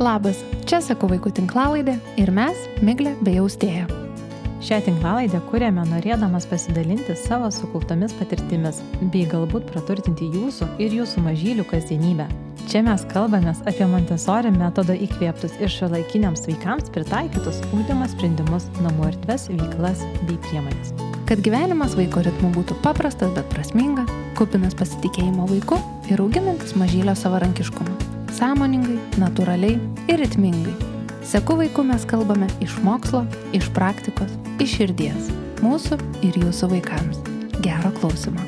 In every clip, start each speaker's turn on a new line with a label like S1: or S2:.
S1: Labas, čia Sakau vaikų tinklalaidė ir mes, Miglė bei Austėja.
S2: Šią tinklalaidę kūrėme norėdamas pasidalinti savo sukauptomis patirtimis, bei galbūt praturtinti jūsų ir jūsų mažylių kasdienybę. Čia mes kalbamės apie Montessori metodo įkvėptus ir šiuolaikiniams vaikams pritaikytus ugdymo sprendimus, namų erdves, veiklas bei priemonės.
S1: Kad gyvenimas vaiko ritmu būtų paprastas, bet prasmingas, kupinas pasitikėjimo vaiku ir auginantis mažylio savarankiškumą. Sąmoningai, natūraliai ir ritmingai. Sakau vaikų mes kalbame iš mokslo, iš praktikos, iš širdies. Mūsų ir jūsų vaikams. Gero klausimo.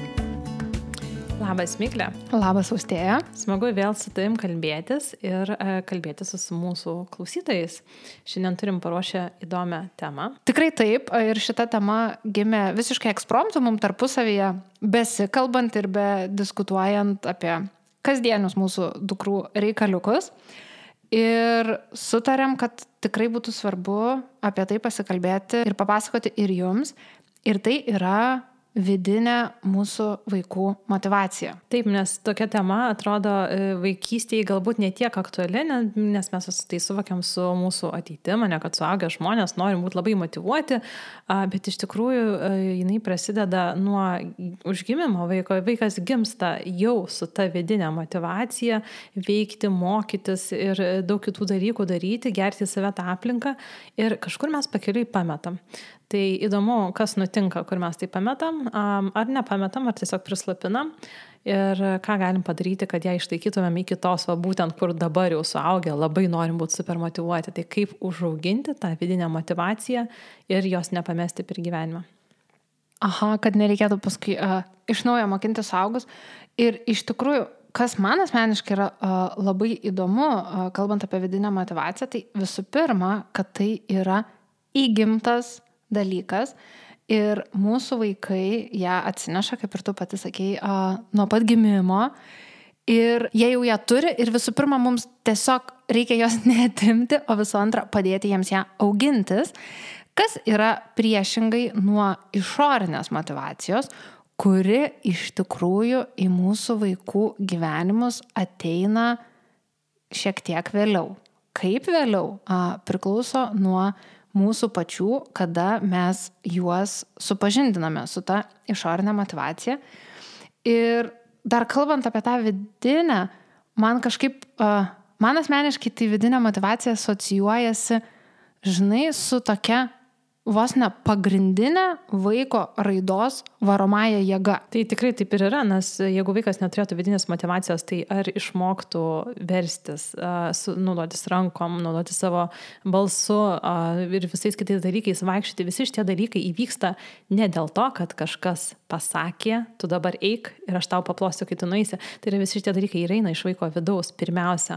S2: Labas, Miglė.
S1: Labas, Austėja.
S2: Smagu vėl su tavim kalbėtis ir kalbėtis su mūsų klausytojais. Šiandien turim paruošę įdomią temą.
S1: Tikrai taip, ir šita tema gimė visiškai ekspromtu mums tarpusavyje, besikalbant ir bediskutuojant apie kasdienius mūsų dukrų reikaliukus. Ir sutarėm, kad tikrai būtų svarbu apie tai pasikalbėti ir papasakoti ir jums. Ir tai yra vidinė mūsų vaikų motyvacija.
S2: Taip, nes tokia tema atrodo vaikystėje galbūt ne tiek aktuali, nes mes tai suvokiam su mūsų ateitim, ne kad suaugę žmonės norim būti labai motyvuoti, bet iš tikrųjų jinai prasideda nuo užgimimo vaiko. Vaikas gimsta jau su ta vidinė motyvacija veikti, mokytis ir daug kitų dalykų daryti, gerti save tą aplinką ir kažkur mes pakeliui pametam. Tai įdomu, kas nutinka, kur mes tai pametam, ar nepametam, ar tiesiog prislapinam ir ką galim padaryti, kad ją išlaikytumėm iki tos, būtent kur dabar jau suaugę, labai norim būti super motyvuoti. Tai kaip užauginti tą vidinę motyvaciją ir jos nepamesti per gyvenimą.
S1: Aha, kad nereikėtų paskui iš naujo mokinti suaugus. Ir iš tikrųjų, kas man asmeniškai yra labai įdomu, kalbant apie vidinę motyvaciją, tai visų pirma, kad tai yra įgimtas dalykas ir mūsų vaikai ją atsineša, kaip ir tu pati sakei, nuo pat gimimo ir jie jau ją turi ir visų pirma mums tiesiog reikia jos neatimti, o visų antra padėti jiems ją augintis, kas yra priešingai nuo išorinės motyvacijos, kuri iš tikrųjų į mūsų vaikų gyvenimus ateina šiek tiek vėliau. Kaip vėliau priklauso nuo mūsų pačių, kada mes juos supažindiname su ta išorinė motyvacija. Ir dar kalbant apie tą vidinę, man asmeniškai tai vidinė motyvacija asocijuojasi, žinai, su tokia vos ne pagrindinė vaiko raidos varomąja jėga.
S2: Tai tikrai taip ir yra, nes jeigu vaikas neturėtų vidinės motyvacijos, tai ar išmoktų verstis, naudotis rankom, naudotis savo balsu ir visais kitais dalykais vaikščioti, visi šitie dalykai įvyksta ne dėl to, kad kažkas pasakė, tu dabar eik ir aš tau paplosiu, kai tu nueisi. Tai yra visi šitie dalykai įeina iš vaiko vidaus pirmiausia.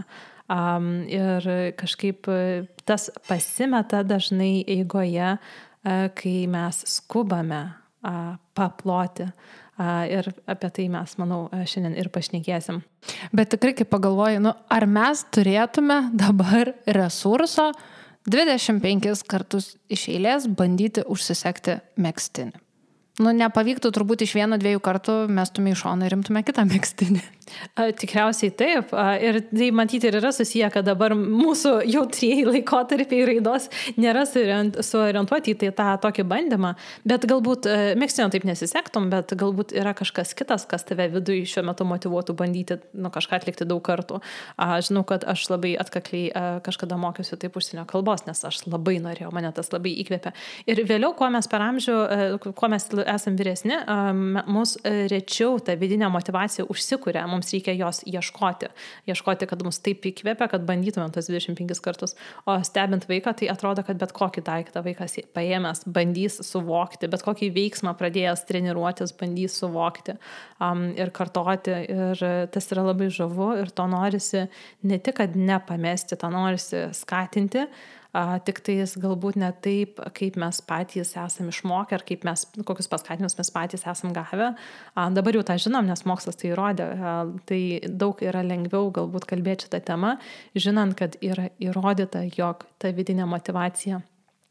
S2: Ir kažkaip tas pasimeta dažnai eigoje, kai mes skubame paploti. Ir apie tai mes, manau, šiandien ir pašnekėsim.
S1: Bet tikrai, kai pagalvoju, ar mes turėtume dabar resurso 25 kartus iš eilės bandyti užsisekti megztinį? Nepavyktų turbūt iš 1-2 kartų mestume į šoną ir rimtume kitą megztinį.
S2: Tikriausiai taip. Ir tai matyti ir yra susiję, kad dabar mūsų jautrieji laikotarpiai raidos nėra suorientuoti į tą tokį bandymą. Bet galbūt megztinio taip nesisektum, bet galbūt yra kažkas kitas, kas tave viduje šiuo metu motyvuotų bandyti kažką atlikti daug kartų. Žinau, kad aš labai atkakliai kažkada mokiausi taip užsienio kalbos, nes aš labai norėjau, mane tas labai įkvėpė. Ir vėliau, kuo mes per amžių, kuo mes esam vyresni, mus rečiau ta vidinė motyvacija užsikuria. Mums reikia jos ieškoti, kad mus taip įkvėpia, kad bandytumėm tas 25 kartus. O stebint vaiką, tai atrodo, kad bet kokį daiktą vaikas paėmęs bandys suvokti, bet kokį veiksmą pradėjęs treniruotis bandys suvokti ir kartoti. Ir tas yra labai žavu ir to norisi ne tik, kad nepamesti, to norisi skatinti, tik tai jis galbūt ne taip, kaip mes patys esam išmokę, ar kaip kokius paskatinimus mes patys esam gavę. Dabar jau tą žinom, nes mokslas tai įrodė. Tai daug yra lengviau galbūt kalbėti šitą temą, žinant, kad yra įrodyta, jog ta vidinė motyvacija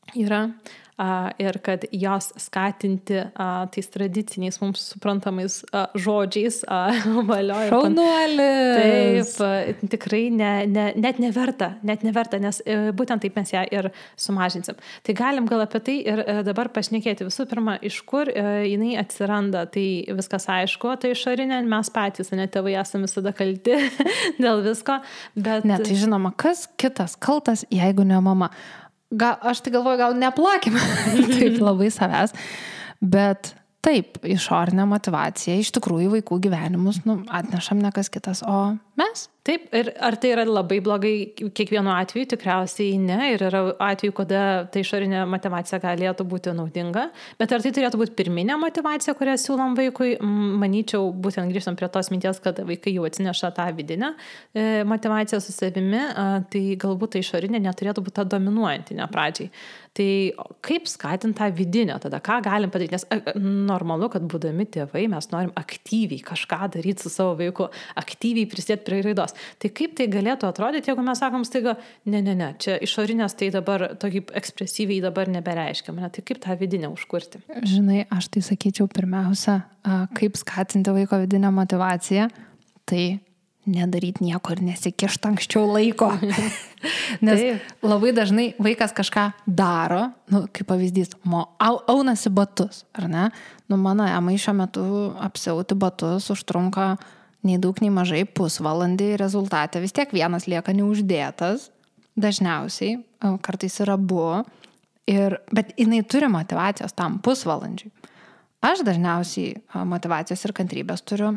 S2: yra ir kad jos skatinti tais tradiciniais mums suprantamais žodžiais valio.
S1: Šaunuolis!
S2: Taip, tikrai net neverta, nes būtent taip mes ją ir sumažinsim. Tai galim gal apie tai ir dabar pašnekėti. Visų pirma, iš kur jinai atsiranda, tai viskas aišku, tai išorinė, mes patys, ne tėvai esame visada kalti dėl visko. Bet...
S1: Ne, tai žinoma, kas kitas kaltas, jeigu ne mama. Aš tai galvoju, gal neplakime taip labai savęs, bet taip, išorinė motivacija iš tikrųjų vaikų gyvenimus atnešam ne kas kitas, o mes.
S2: Taip, ir ar tai yra labai blogai kiekvienu atveju, tikriausiai ne, ir yra atveju, kada tai išorinė motivacija galėtų būti naudinga, bet ar tai turėtų būti pirminė motivacija, kurią siūlom vaikui, manyčiau, būtent grįžtam prie tos minties, kad vaikai jau atsineša tą vidinę motivaciją su savimi, tai galbūt tai išorinė neturėtų būti ta dominuojanti ne pradžiai. Tai kaip skatinti tą vidinę tada, ką galim padaryti, nes normalu, kad būdami tėvai mes norim aktyviai kažką daryti su savo vaiku, aktyviai prisidėti prie raidos. Tai kaip tai galėtų atrodyti, jeigu mes sakom staiga, ne, čia išorinės tai dabar tokį ekspresyviai dabar nebereiškia, tai kaip tą vidinę užkurti?
S1: Žinai, aš tai sakyčiau pirmiausia, kaip skatinti vaiko vidinę motivaciją, tai nedaryti nieko ir nesikišti anksčiau laiko. Nes labai dažnai vaikas kažką daro, kaip pavyzdys, aunasi batus, ar ne? Mano Emai šiuo metu apsiauti batus užtrunka nei daug, nei mažai pusvalandį, rezultate vis tiek vienas lieka neuždėtas, dažniausiai, kartais yra abu, bet jinai turi motivacijos tam pusvalandžiui. Aš dažniausiai motivacijos ir kantrybės turiu,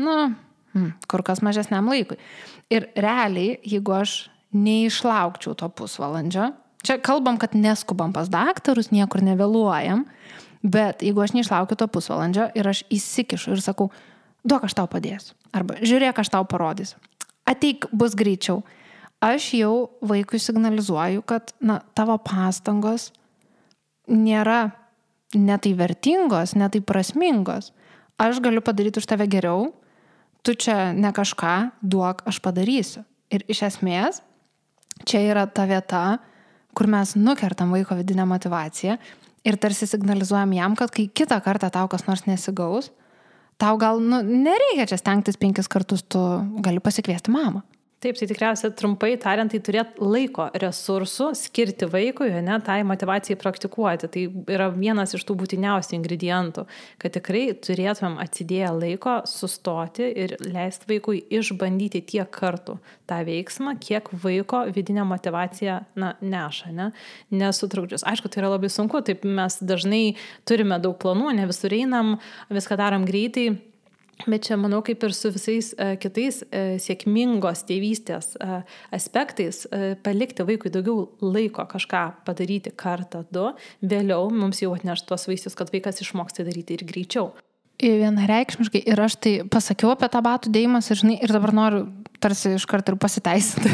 S1: kur kas mažesniam laikui. Ir realiai, jeigu aš neišlaukčiau to pusvalandžio, čia kalbam, kad neskubam pas daktarus, niekur nevėluojam, bet jeigu aš neišlaukiu to pusvalandžio ir aš įsikišu ir sakau, duok aš tau padėsiu, arba žiūrėk aš tau parodysiu, ateik bus greičiau, aš jau vaikui signalizuoju, kad tavo pastangos nėra netai vertingos, netai prasmingos, aš galiu padaryti už tave geriau, tu čia ne kažką, duok, aš padarysiu. Ir iš esmės, čia yra ta vieta, kur mes nukertam vaiko vidinę motivaciją ir tarsi signalizuojam jam, kad kai kitą kartą tau kas nors nesigaus, tau gal nereikia čia stengtis 5 kartus, tu gali pasikviesti mamą.
S2: Taip, tai tikriausiai trumpai tariant, tai turėti laiko resursų skirti vaikui, tai motivacijai praktikuoti. Tai yra vienas iš tų būtiniausių ingredientų, kad tikrai turėtumėm atsidėję laiko sustoti ir leisti vaikui išbandyti tiek kartų tą veiksmą, kiek vaiko vidinė motivacija neša, nesutrukdžius. Aišku, tai yra labai sunku, taip mes dažnai turime daug planų, ne visur einam, viską darom greitai. Bet čia, manau, kaip ir su visais kitais sėkmingos tėvystės aspektais, palikti vaikui daugiau laiko kažką padaryti kartą, 2, vėliau mums jau atneš tuos vaisius, kad vaikas išmoks tai daryti ir greičiau.
S1: Vienareikšmiškai, ir aš tai pasakiau apie tą batų dėjimas ir dabar noriu tarsi iš karto ir pasiteisinti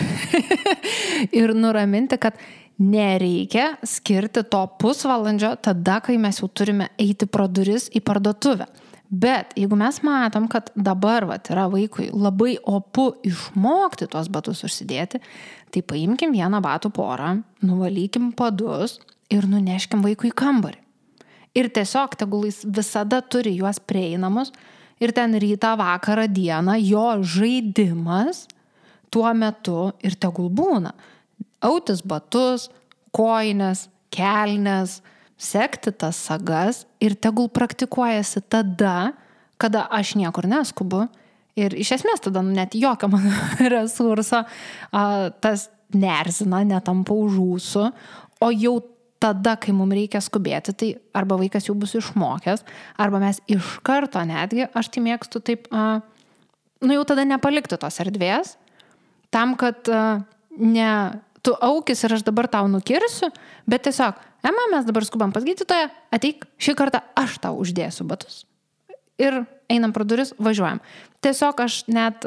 S1: ir nuraminti, kad nereikia skirti to pusvalandžio tada, kai mes jau turime eiti pro duris į parduotuvę. Bet jeigu mes matom, kad dabar yra vaikui labai opu išmokti tuos batus užsidėti, tai paimkim vieną batų porą, nuvalykim padus ir nuneškim vaikui į kambarį. Ir tiesiog tegul jis visada turi juos prieinamus ir ten rytą, vakarą, dieną jo žaidimas tuo metu ir tegul būna. Autis batus, kojines, kelnes, sekti tas sagas ir tegul praktikuojasi tada, kada aš niekur neskubu ir iš esmės tada net jokio mano resurso tas neerzina, netampa už ūsų, o jau tada, kai mums reikia skubėti, tai arba vaikas jau bus išmokęs, arba mes iš karto netgi, aš tai mėgstu taip, jau tada nepalikti tos erdvės, tam, kad tu aukis ir aš dabar tau nukirsiu, bet tiesiog, Ema, mes dabar skubam pas gydytoją, ateik, šį kartą aš tau uždėsiu batus. Ir einam pro duris, važiuojam. Tiesiog aš net,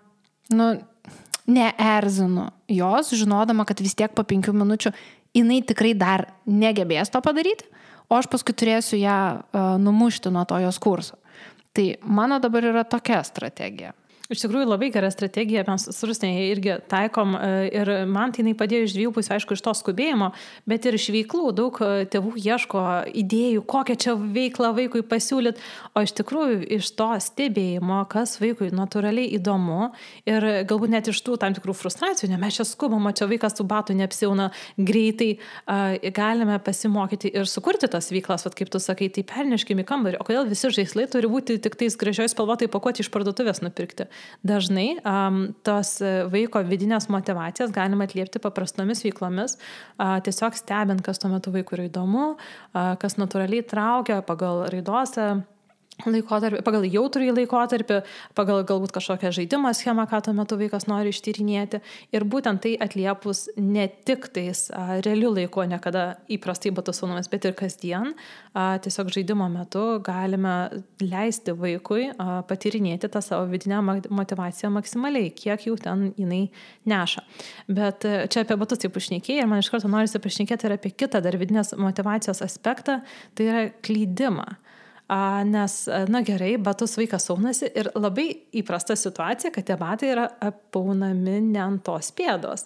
S1: neerzinu jos, žinodama, kad vis tiek po 5 minučių jinai tikrai dar negebės to padaryti, o aš paskui turėsiu ją numušti nuo to jos kurso. Tai mano dabar yra tokia strategija.
S2: Iš tikrųjų labai gera strategija, mes su Rusnėje irgi taikom ir man tai jinai padėjo iš dviejų pusių, aišku, iš to skubėjimo, bet ir iš veiklų. Daug tėvų ieško idėjų, kokią čia veiklą vaikui pasiūlyt, o iš tikrųjų iš to stebėjimo, kas vaikui natūraliai įdomu ir galbūt net iš tų tam tikrų frustracijų, ne mes čia skubam, o čia vaikas tų batų neapsiauna greitai, galime pasimokyti ir sukurti tas veiklas, vat, kaip tu sakai, tai perneškim į kambarį, o kodėl visi žaislai turi būti tik tais gražioj spalvotai pakuoti iš parduotuvės nupirkti. Dažnai tos vaiko vidinės motivacijas galima atliepti paprastomis veiklomis, tiesiog stebint, kas tuo metu vaikui yra įdomu, kas natūraliai traukia pagal raidos laikotarpį, pagal jautrųjį laikotarpį, pagal galbūt kažkokią žaidimo schemą, ką tuo metu vaikas nori ištyrinėti. Ir būtent tai atliepus ne tik tais realiu laiku, ne kada įprastai būtų saunomis, bet ir kasdien. Tiesiog žaidimo metu galime leisti vaikui patyrinėti tą savo vidinę motivaciją maksimaliai, kiek jau ten jinai neša. Bet čia apie batus taip užšnekėjai ir man iš karto norisi pašnekėti ir apie kitą dar vidinės motivacijos aspektą, tai yra klydimą. Nes, na gerai, batus vaikas saunasi ir labai įprasta situacija, kad tie batai yra apaunami ne ant tos pėdos.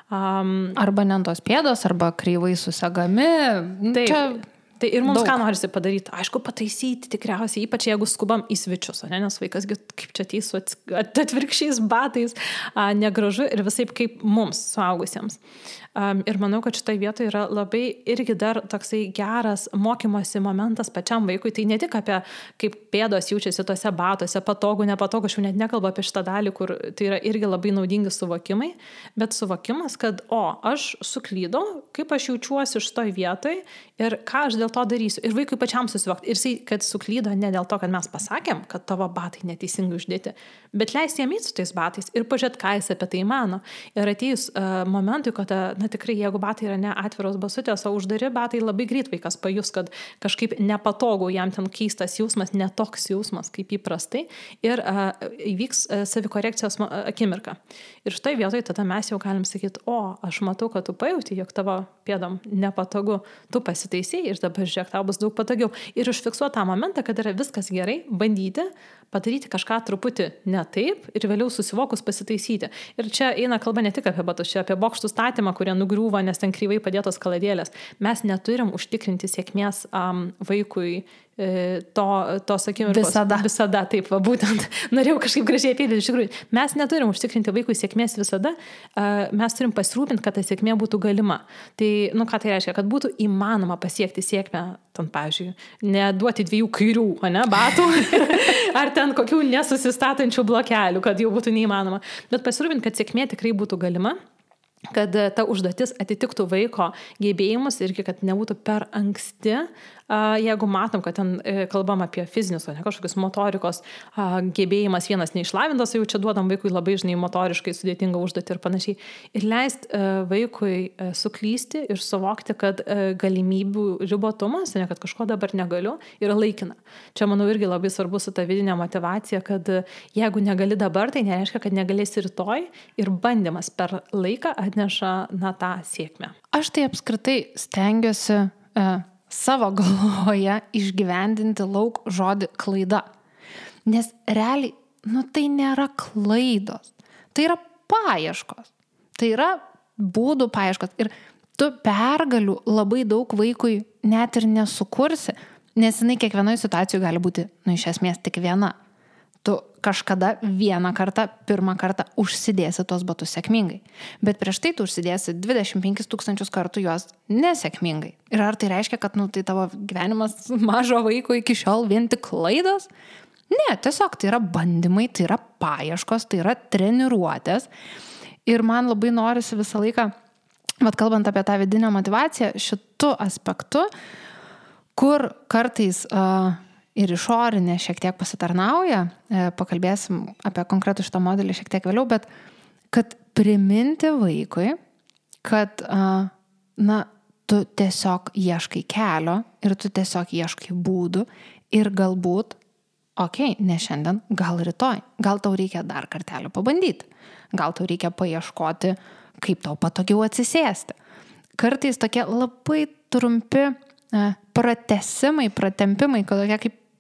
S1: Arba ne ant tos pėdos, arba kreivai susegami.
S2: Taip. Čia... Tai ir mums ką norisi padaryti? Aišku, pataisyti tikriausiai, ypač jeigu skubam į svečius, ne? Nes vaikas kaip čia ateis su atvirkščiais batais, negražu ir visaip kaip mums, suaugusiems. Ir manau, kad šitoj vietoje yra labai irgi dar toksai geras mokymosi momentas pačiam vaikui. Tai ne tik apie kaip pėdos jaučiasi tose batuose, patogu, nepatogu, aš jau net nekalbu apie šitą dalį, kur tai yra irgi labai naudingi suvokimai, bet suvokimas, kad aš suklydau, kaip aš jaučiuosi šitoj vietoj ir ką aš dėl to darysiu. Ir vaikui pačiam susivokti. Ir jisai, kad suklydo ne dėl to, kad mes pasakėm, kad tavo batai neteisingai uždėti, bet leisti jam eiti su tais batais ir pažiūrėti, ką jis apie tai mano. Ir atėjus momentui, kad tikrai, jeigu batai yra ne atviros basutės, o uždari batai, labai greit vaikas pajus, kad kažkaip nepatogu, jam ten keistas jausmas, netoks jausmas kaip įprastai ir įvyks savikorekcijos akimirka. Ir štai vietoj tada mes jau galim sakyti, aš matau, kad tu pajauti, jog tavo pėdom nepatogu, tu pasitaisei ir dabar žiūrėk, tau bus daug patogiau. Ir užfiksuoti tą momentą, kad yra viskas gerai, bandyti padaryti kažką truputį ne taip ir vėliau susivokus pasitaisyti. Ir čia eina kalba ne tik apie batus, čia apie bokštų statymą, kurie nugriūva, nes ten kryvai padėtos kaladėlės. Mes neturim užtikrinti sėkmės vaikui to akimirkos. Visada, taip, būtent. Norėjau kažkaip gražiai apėdėti, iš tikrųjų. Mes neturim užtikrinti vaikui sėkmės visada, mes turim pasirūpinti, kad ta sėkmė būtų galima. Tai, ką tai reiškia? Kad būtų įmanoma pasiekti sėkmę, ten, pavyzdžiui, neduoti 2 kairių, batų, ar ten kokių nesusistatančių blokelių, kad jau būtų neįmanoma. Bet pasirūpinti, kad sėkmė tikrai būtų galima, kad ta užduotis atitiktų vaiko gebėjimus ir kad nebūtų per anksti, jeigu matom, kad ten kalbam apie fizinius, o ne kažkokius motorikos gebėjimas vienas neišlavintas, jau čia duodam vaikui labai žinai motoriškai sudėtingą užduotį ir panašiai. Ir leist vaikui suklysti ir suvokti, kad galimybių ribotumas, ne kad kažko dabar negaliu, yra laikina. Čia, manau, irgi labai svarbu su ta vidinė motivacija, kad jeigu negali dabar, tai nereiškia, kad negalėsi rytoj ir bandymas per laiką atneša tą sėkmę.
S1: Aš tai apskritai stengiuosi savo galvoje išgyvendinti lauk žodį klaida. Nes realiai, tai nėra klaidos. Tai yra paieškos. Tai yra būdų paieškos. Ir tu pergalių labai daug vaikui net ir nesukursi, nes jinai kiekvienoje situacijoje gali būti, iš esmės tik viena. Tu kažkada vieną kartą, pirmą kartą užsidėsi tos batus sėkmingai. Bet prieš tai tu užsidėsi 25 000 kartų juos nesėkmingai. Ir ar tai reiškia, kad tai tavo gyvenimas mažo vaiko iki šiol vien tik klaidos? Ne, tiesiog tai yra bandymai, tai yra paieškos, tai yra treniruotės. Ir man labai norisi visą laiką, kalbant apie tą vidinę motivaciją, šitu aspektu, kur kartais ir išorinė šiek tiek pasitarnauja, pakalbėsim apie konkretų šitą modelį šiek tiek vėliau, bet kad priminti vaikui, kad tu tiesiog ieškai kelio ir tu tiesiog ieškai būdų ir galbūt, ne šiandien, gal rytoj, gal tau reikia dar kartelį pabandyti, gal tau reikia paieškoti, kaip tau patogiau atsisėsti. Kartais tokie labai trumpi pratempimai, tokie kaip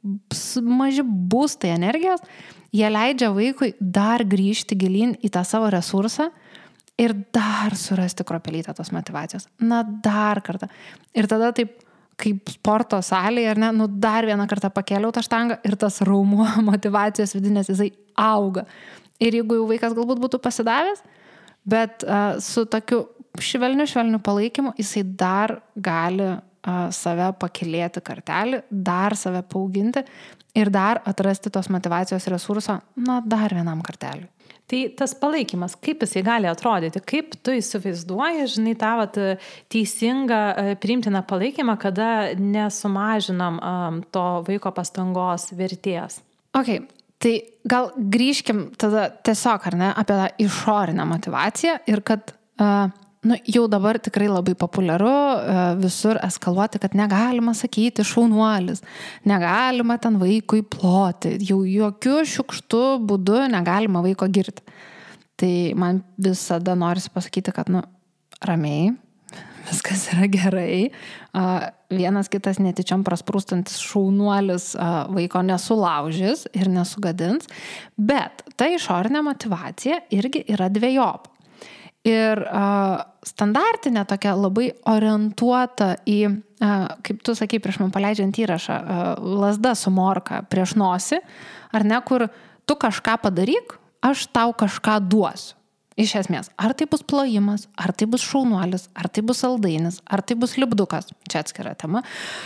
S1: maži būstai energijos, jie leidžia vaikui dar grįžti gilyn į tą savo resursą ir dar surasti kruopelytę tos motivacijos. Na, dar kartą. Ir tada taip, kaip sporto salėje, ar ne, nu dar vieną kartą pakėliau tą štangą ir tas raumuo motivacijos vidinės, jisai auga. Ir jeigu jau vaikas galbūt būtų pasidavęs, bet su tokiu švelniu palaikymu, jisai dar gali save pakilėti kartelį, dar save paauginti ir dar atrasti tos motivacijos resurso, na, dar vienam karteliui.
S2: Tai tas palaikymas, kaip jisai gali atrodyti, kaip tu įsivaizduoji, žinai, tą teisingą, priimtiną palaikymą, kada nesumažinam to vaiko pastangos vertės?
S1: Okay, tai gal grįžkim tada tiesiog, ar ne, apie tą išorinę motivaciją ir kad jau dabar tikrai labai populiaru visur eskaluoti, kad negalima sakyti šaunuolis, negalima ten vaikui ploti, jau jokių šiukštų būdų negalima vaiko girti. Tai man visada norisi pasakyti, kad ramiai, viskas yra gerai, vienas kitas netyčiom prasprūstantis šaunuolis vaiko nesulaužys ir nesugadins, bet ta išorinė motivacija irgi yra dvejopa. Ir standartinė tokia labai orientuota į, kaip tu sakei prieš man paleidžiant įrašą, lazda su morka prieš nosį, ar ne, kur tu kažką padaryk, aš tau kažką duosiu. Iš esmės, ar tai bus plojimas, ar tai bus šaunuolis, ar tai bus saldainis, ar tai bus lipdukas, čia atskira tema.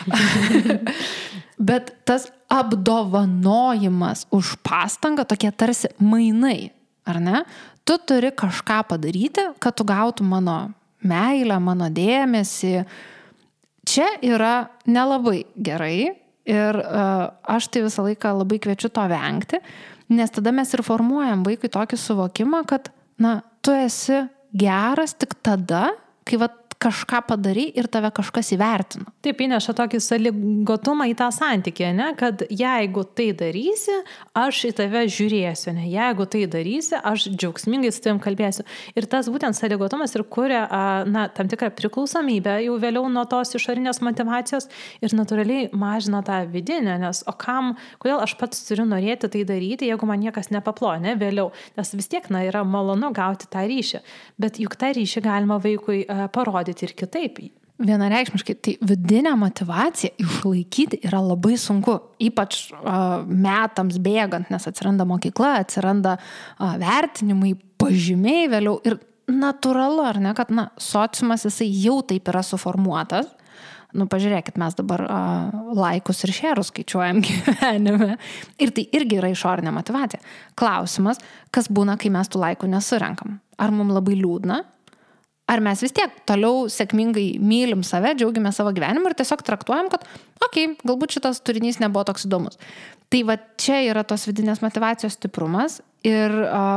S1: Bet tas apdovanojimas už pastangą, tokie tarsi mainai, ar ne? Tu turi kažką padaryti, kad tu gautum mano meilę, mano dėmesį. Čia yra nelabai gerai ir aš tai visą laiką labai kviečiu to vengti, nes tada mes ir formuojam vaikui tokį suvokimą, kad, tu esi geras tik tada, kai kažką padarai ir tave kažkas įvertino.
S2: Taip, įneša tokį sąlygotumą į tą santykį, ne? Kad jeigu tai darysi, aš į tave žiūrėsiu, ne? Jeigu tai darysi, aš džiaugsmingai su tavim kalbėsiu. Ir tas būtent sąlygotumas ir kuria tam tikrą priklausomybę jau vėliau nuo tos išorinės motivacijos ir natūraliai mažina tą vidinę, nes kodėl aš pats turiu norėti tai daryti, jeigu man niekas nepaploja, ne? Vėliau, nes vis tiek yra malonu gauti tą ryšį, bet juk tą ryšį galima vaikui parodyti ir kitaip.
S1: Vienareikšmiškai, tai vidinę motivaciją išlaikyti yra labai sunku, ypač metams bėgant, nes atsiranda mokykla, atsiranda vertinimai, pažymiai vėliau ir natūralu, ar ne, kad sociumas jisai jau taip yra suformuotas. Pažiūrėkit, mes dabar laikus ir šerus skaičiuojam gyvenime ir tai irgi yra išorinė motivacija. Klausimas, kas būna, kai mes tų laikų nesurenkam? Ar mums labai liūdna? Ar mes vis tiek toliau sėkmingai mylim save, džiaugiame savo gyvenimu ir tiesiog traktuojam, kad galbūt šitas turinys nebuvo toks įdomus. Tai čia yra tos vidinės motivacijos stiprumas ir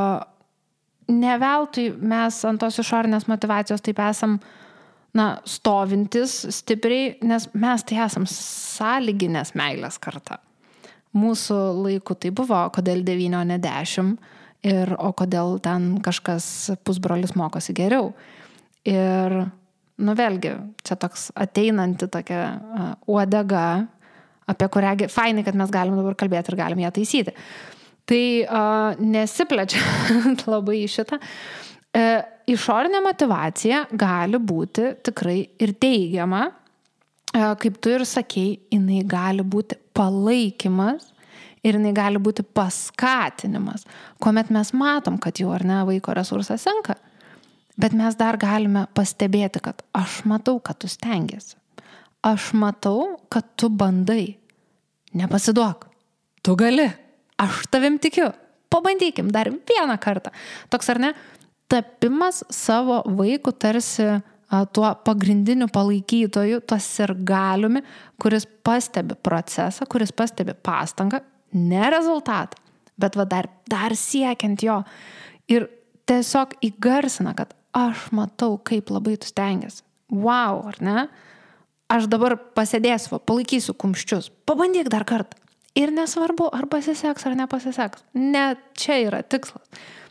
S1: ne veltui mes ant tos išorinės motivacijos taip esam stovintis stipriai, nes mes tai esam sąlyginės meilės karta. Mūsų laiku tai buvo, kodėl 9, o ne 10 o kodėl ten kažkas pusbrolis mokosi geriau. Ir, vėlgi, čia toks ateinanti tokia uodega, apie kurią fainai, kad mes galim dabar kalbėti ir galim ją taisyti. Tai nesiplečia labai į šitą. Išorinė motivacija gali būti tikrai ir teigiama, kaip tu ir sakei, jinai gali būti palaikymas ir jinai gali būti paskatinimas, kuomet mes matom, kad jau ar ne vaiko resursas senka. Bet mes dar galime pastebėti, kad aš matau, kad tu stengiasi. Aš matau, kad tu bandai. Nepasiduok. Tu gali. Aš tavim tikiu. Pabandykim dar vieną kartą. Toks ar ne? Tapimas savo vaikų tarsi tuo pagrindiniu palaikytoju, tuo sirgaliumi, kuris pastebi procesą, kuris pastebi pastangą, ne rezultatą, bet dar siekiant jo. Ir tiesiog įgarsina, kad aš matau, kaip labai tu stengiasi. Wow, ar ne? Aš dabar pasėdėsiu, palaikysiu kumščius. Pabandyk dar kartą. Ir nesvarbu, ar pasiseks, ar nepasiseks. Ne, čia yra tikslas.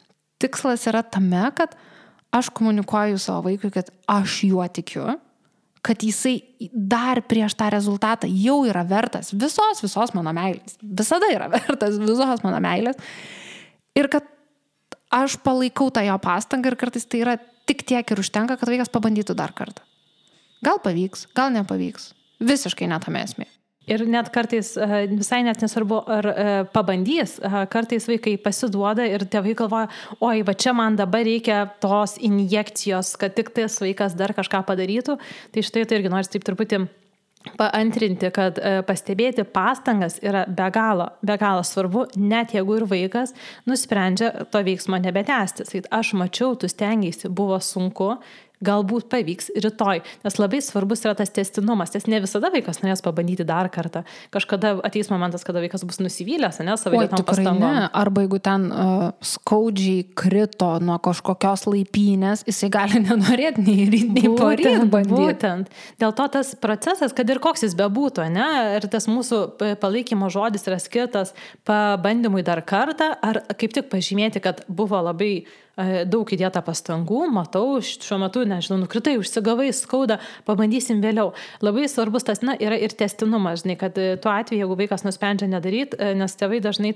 S1: Tikslas yra tame, kad aš komunikuoju savo vaikui, kad aš juo tikiu, kad jisai dar prieš tą rezultatą jau yra vertas visos mano meilės. Visada yra vertas visos mano meilės. Ir kad aš palaikau tą jo pastangą ir kartais tai yra tik tiek ir užtenka, kad vaikas pabandytų dar kartą. Gal pavyks, gal nepavyks. Visiškai netame esmė.
S2: Ir net kartais visai net nesvarbu, ar pabandys, kartais vaikai pasiduoda ir tėvai galvoja, oi, va čia man dabar reikia tos injekcijos, kad tik tas vaikas dar kažką padarytų. Tai štai tai irgi nors taip truputį paantrinti, kad pastebėti pastangas yra be galo svarbu, net jeigu ir vaikas nusprendžia to veiksmo nebetęsti. Tai aš mačiau, tu stengiaisi, buvo sunku, galbūt pavyks rytoj, nes labai svarbus yra tas tęstinumas, nes ne visada vaikas norės pabandyti dar kartą. Kažkada ateis momentas, kada vaikas bus nusivylęs, ne, savo dėtom pastangom.
S1: Ne, arba jeigu ten skaudžiai krito nuo kažkokios laipynės, jisai gali nenorėti nei poryt bandyti.
S2: Būtent. Dėl to tas procesas, kad ir koks jis bebūtų, ne, ir tas mūsų palaikymo žodis yra skirtas pabandymui dar kartą, ar kaip tik pažymėti, kad buvo labai daug įdėta pastangų, matau, šiuo metu, nežinau, nukritai, užsigavai, skauda, pabandysim vėliau. Labai svarbus tas, yra ir tęstinumas, žinai, kad tuo atveju, jeigu vaikas nusprendžia nedaryti, nes tėvai dažnai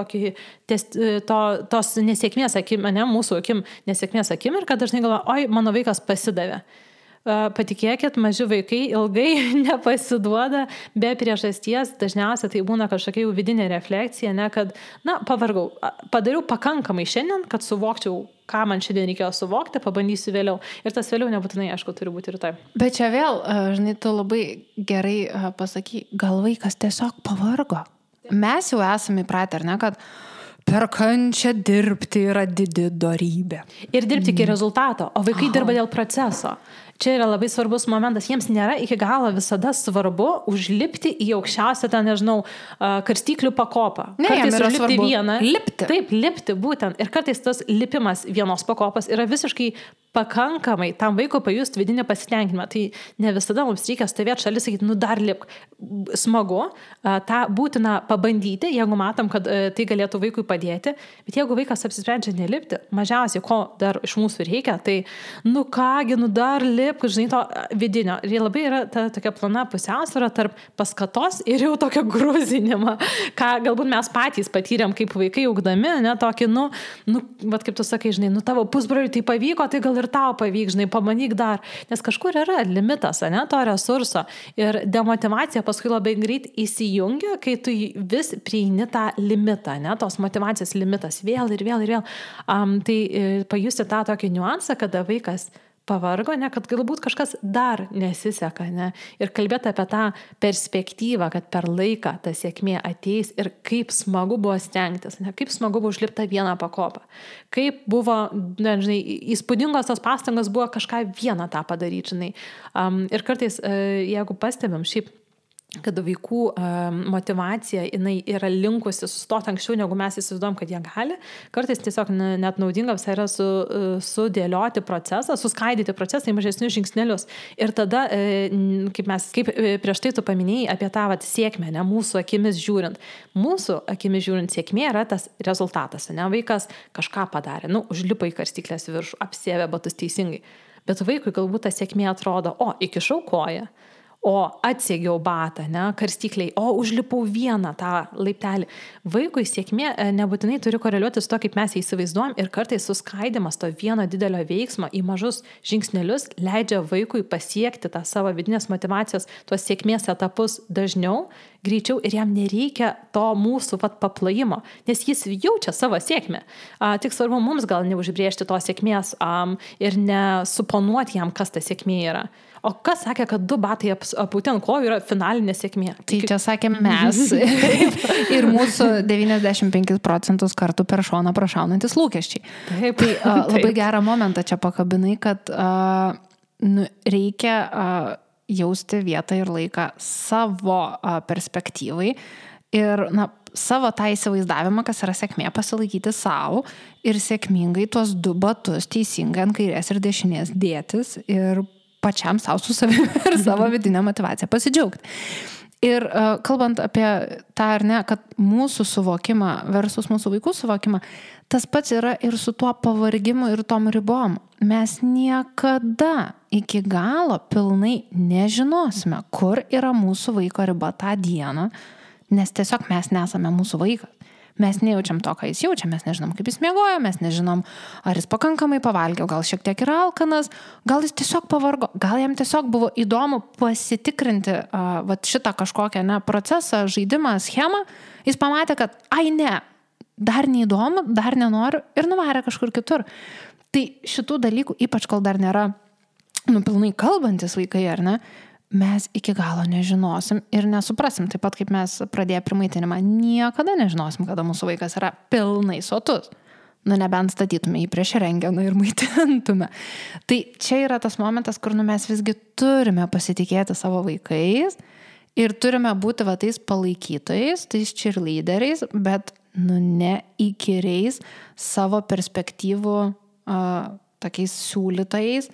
S2: tos nesėkmės akim, ne, mūsų akim nesėkmės akim ir kad dažnai galvoja, oi, mano vaikas pasidavė. Patikėkit, maži vaikai ilgai nepasiduoda be priežasties, dažniausiai tai būna kažkokia jau vidinė refleksija, ne, kad, pavargau, padariau pakankamai šiandien, kad suvokčiau, ką man šiandien reikėjo suvokti, pabandysiu vėliau. Ir tas vėliau nebūtinai, aišku, turi būti rytoj.
S1: Bet čia vėl, žinai, tu labai gerai pasakai, gal vaikas tiesiog pavargo. Mes jau esame įpratę, ar ne, kad per kančią dirbti yra didi dorybė.
S2: Ir dirbti iki rezultato, o vaikai dirba dėl proceso. Čia yra labai svarbus momentas. Jiems nėra iki galo visada svarbu užlipti į aukščiausią, nežinau, karstyklių pakopą.
S1: Ne,
S2: kartais
S1: yra
S2: užlipti
S1: svarbu
S2: vieną.
S1: Lipti.
S2: Taip, lipti būtent. Ir kartais tas lipimas vienos pakopos yra visiškai pakankamai tam vaiko pajusti vidinį pasitenkinimą. Tai ne visada mums reikia stovėti šalia, sakyti, dar lipk. Smagu, tą būtina pabandyti, jeigu matom, kad tai galėtų vaikui padėti. Bet jeigu vaikas apsisprendžia nelipti, mažiausiai, ko dar iš mūsų reikia, tai dar lipk, žinai, to vidinio. Ir labai yra ta tokia plona pusiausvara tarp paskatos ir jau tokio grūzinimo, ką galbūt mes patys patyrėm kaip vaikai augdami, ne, tokį, vat kaip tu sakai, žinai, tavo pusbroliui tai pavyko, tai gal ir tau pavyks, žinai, pamanyk dar. Nes kažkur yra limitas, ne, to resurso. Ir demotivacija paskui labai greit įsijungia, kai tu vis prieini tą limitą, ne, tos motivacijos limitas vėl ir vėl ir vėl. Tai pajusti tą tokį niuansą, kada vaikas pavargo, ne, kad galbūt kažkas dar nesiseka, ne, ir kalbėti apie tą perspektyvą, kad per laiką ta sėkmė ateis ir kaip smagu buvo stengtis, ne, kaip smagu buvo užlipti vieną pakopą, kaip buvo, žinai, įspūdingos tos pastangos buvo kažką vieną tą padaryti, žinai. Ir kartais, jeigu pastebim šiaip, kad vaikų motivacija jinai yra linkusi sustoti anksčiau, negu mes įsivaizduojam, kad jie gali. Kartais tiesiog net naudinga visai yra sudėlioti procesą, suskaidyti procesą į mažesnius žingsnelius. Ir tada, kaip prieš tai tu paminėjai apie tą sėkmę, ne, mūsų akimis žiūrint. Mūsų akimis žiūrint sėkmė yra tas rezultatas, ne, vaikas kažką padarė, užlipo į karstyklės viršų, apsiavė batus teisingai. Bet vaikui galbūt ta sėkmė atrodo, įkišau koją. O atsiegiau batą, ne, karstykliai, užlipau vieną tą laiptelį. Vaikui sėkmė nebūtinai turi koreliuoti su to, kaip mes įsivaizduojam, ir kartais suskaidimas to vieno didelio veiksmo į mažus žingsnelius leidžia vaikui pasiekti tą savo vidinės motivacijos, tuos sėkmės etapus dažniau, greičiau, ir jam nereikia to mūsų paplojimo, nes jis jaučia savo sėkmę. Tik svarbu mums gal neužbrėžti tos sėkmės ir nesuponuoti jam, kas ta sėkmė yra. O kas sakė, kad 2 batai apūti ant kojų yra finalinė sėkmė?
S1: Tai čia sakėm mes ir mūsų 95% kartų per šoną prašaunantis lūkesčiai.
S2: Taip,
S1: tai labai gerą momentą čia pakabinai, kad reikia jausti vietą ir laiką savo perspektyvai ir savo tą įsivaizdavimą, kas yra sėkmė, pasilaikyti savo ir sėkmingai tuos 2 batus teisingai ant kairės ir dešinės dėtis ir pačiam savo su savimi ir savo vidinę motivaciją pasidžiaugti. Ir kalbant apie tą ar ne, kad mūsų suvokimą versus mūsų vaikų suvokimą, tas pats yra ir su tuo pavargimu ir tom ribom. Mes niekada iki galo pilnai nežinosime, kur yra mūsų vaiko riba tą dieną, nes tiesiog mes nesame mūsų vaikas. Mes nejaučiam to, ką jis jaučia, mes nežinom, kaip jis miegojo, mes nežinom, ar jis pakankamai pavalgė, gal šiek tiek yra alkanas, gal jis tiesiog pavargo, gal jam tiesiog buvo įdomu pasitikrinti šitą kažkokią procesą, žaidimą, schemą, jis pamatė, kad dar neįdomu, dar nenoriu ir nuvarė kažkur kitur. Tai šitų dalykų, ypač kol dar nėra pilnai kalbantis vaikai, ar ne, mes iki galo nežinosim ir nesuprasim. Taip pat, kaip mes pradėję primaitinimą, niekada nežinosim, kada mūsų vaikas yra pilnai sotus. Nebent statytume jį prieš rengeną ir maitintume. Tai čia yra tas momentas, kur mes visgi turime pasitikėti savo vaikais ir turime būti tais palaikytojais, tais cheerleaderiais, bet ne įkyriais savo perspektyvų tokiais siūlytojais.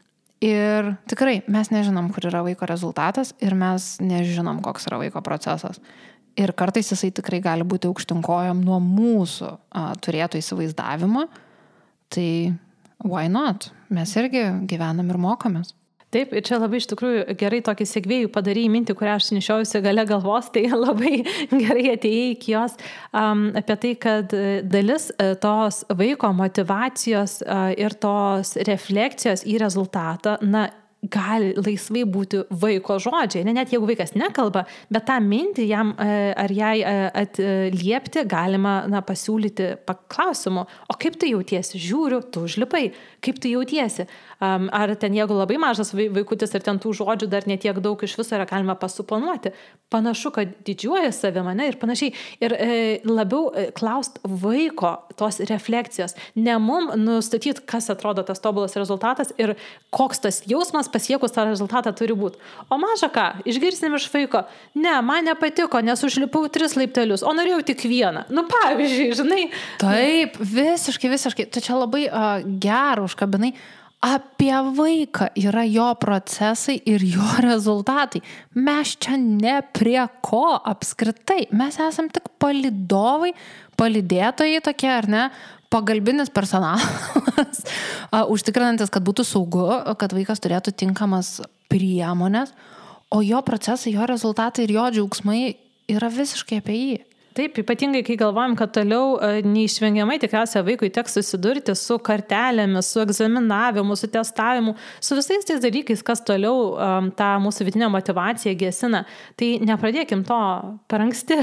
S1: Ir tikrai mes nežinom, kur yra vaiko rezultatas ir mes nežinom, koks yra vaiko procesas. Ir kartais jisai tikrai gali būti aukštinkojam nuo mūsų turėto įsivaizdavimo. Tai why not? Mes irgi gyvenam ir mokomės.
S2: Taip, ir čia labai iš tikrųjų gerai tokį segvėjų padarėjai mintį, kurią aš nešiausi gale galvos, tai labai gerai atėjai iki jos apie tai, kad dalis tos vaiko motivacijos ir tos refleksijos į rezultatą, gali laisvai būti vaiko žodžiai, net jeigu vaikas nekalba, bet tą mintį jam ar jai atliepti galima pasiūlyti paklausimu, o kaip tu jautiesi? Žiūriu, tu užlipai, kaip tu jautiesi? Ar ten jeigu labai mažas vaikutis ir ten tų žodžių dar netiek daug iš viso yra galima pasuponuoti, panašu, kad didžiuoja savimi, ir panašiai. Ir labiau klaust vaiko tos refleksijos, ne mum nustatyti, kas atrodo tas tobulas rezultatas ir koks tas jausmas pasiekus tą rezultatą turi būti. O maža ką, išgirsim iš vaiko, ne, man nepatiko, nes užlipau 3 laiptelius, o norėjau tik 1. Pavyzdžiui, žinai.
S1: Taip, visiškai. Tu čia labai gerą užkabinai. Apie vaiką yra jo procesai ir jo rezultatai. Mes čia ne prie ko apskritai. Mes esam tik palydovai, palydėtojai tokie, ar ne? Pagalbinis personalas, užtikrinantis, kad būtų saugu, kad vaikas turėtų tinkamas priemonės, o jo procesai, jo rezultatai ir jo džiaugsmai yra visiškai apie jį.
S2: Taip, ypatingai, kai galvojam, kad toliau neišvengiamai tikriausiai vaikui teks susidurti su kartelėmis, su egzaminavimu, su testavimu, su visais tais dalykais, kas toliau tą mūsų vidinę motivaciją gesina. Tai nepradėkim to per anksti.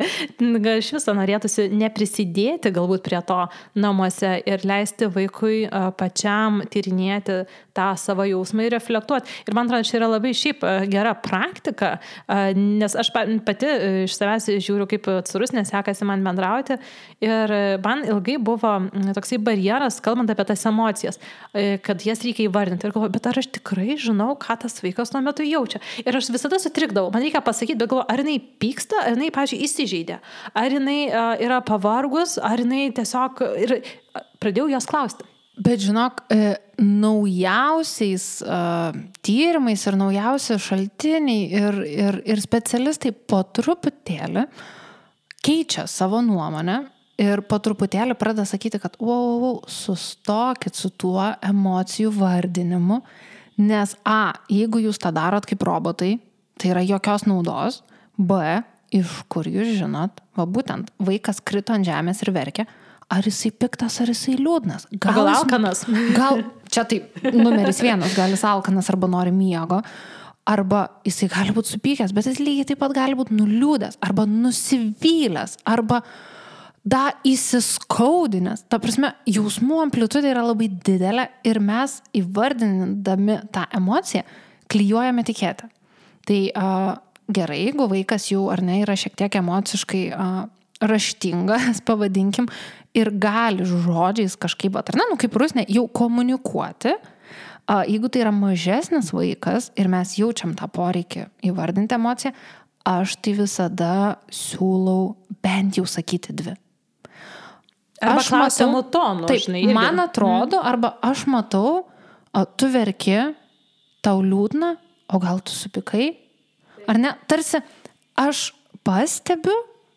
S2: Iš viso norėtųsi neprisidėti galbūt prie to namuose ir leisti vaikui pačiam tyrinėti tą savo jausmą ir reflektuoti. Ir man atrodo, čia yra labai šiaip gera praktika, nes aš pati iš savęs žiūriu, kaip rusnės sekasi man bendrauti ir man ilgai buvo toksai barjeras, kalbant apie tas emocijas, kad jas reikia įvardinti ir galvoju, bet ar aš tikrai žinau, ką tas vaikas tuo metu jaučia. Ir aš visada sutrikdavau, man reikia pasakyti, bet galvoju, ar jinai pyksta, ar jinai, pavyzdžiui, įsižeidė, ar jinai yra pavargus, ar jinai tiesiog, ir pradėjau jos klausti.
S1: Bet žinok, naujausiais tyrimais ir naujausi šaltiniai ir specialistai po truputėlį keičia savo nuomonę ir po truputėlį pradeda sakyti, kad sustokit su tuo emocijų vardinimu, nes jeigu jūs tą darot kaip robotai, tai yra jokios naudos, iš kur jūs žinot, būtent vaikas krito ant žemės ir verkia, ar jisai piktas, ar jisai liūdnas.
S2: Gal alkanas.
S1: Gal, čia taip, numeris 1, gal jis alkanas arba nori miego, arba jisai gali būti supykęs, bet jis lygiai taip pat gali būti nuliūdęs, arba nusivylęs, arba įsiskaudinęs. Ta prasme, jausmų amplitudė yra labai didelė ir mes įvardindami tą emociją klijuojame etiketę. Tai gerai, jeigu vaikas jau ar ne yra šiek tiek emociškai raštingas, pavadinkim, ir gali žodžiais kažkaip, ar ne, kaip rusnė, jau komunikuoti. Jeigu tai yra mažesnis vaikas ir mes jaučiam tą poreikį įvardinti emociją, aš tai visada siūlau bent jau sakyti 2.
S2: Arba klausimų tonų, žinai.
S1: Taip, man atrodo, arba aš matau, tu verki, tau liūdna, o gal tu supykai? Ar ne? Tarsi aš pastebiu,